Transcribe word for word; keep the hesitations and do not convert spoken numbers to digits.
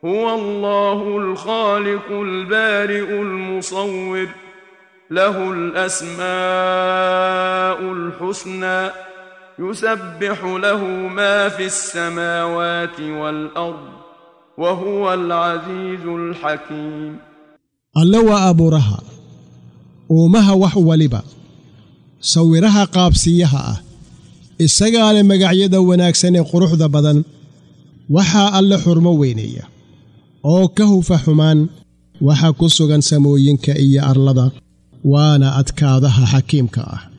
هو الله الخالق البارئ المصور له الأسماء الحسنى يسبح له ما في السماوات والأرض وهو العزيز الحكيم. الله أبورها ومها وحو لبا صورها قابسيها isagaa leh magacyada wanaagsan ee quruxda badan waxa alle xurmo weyneeya oo ka hufa xumaan waxa ku sugan samooyinka iyo arlada waana adkaadaha xakiimka ah.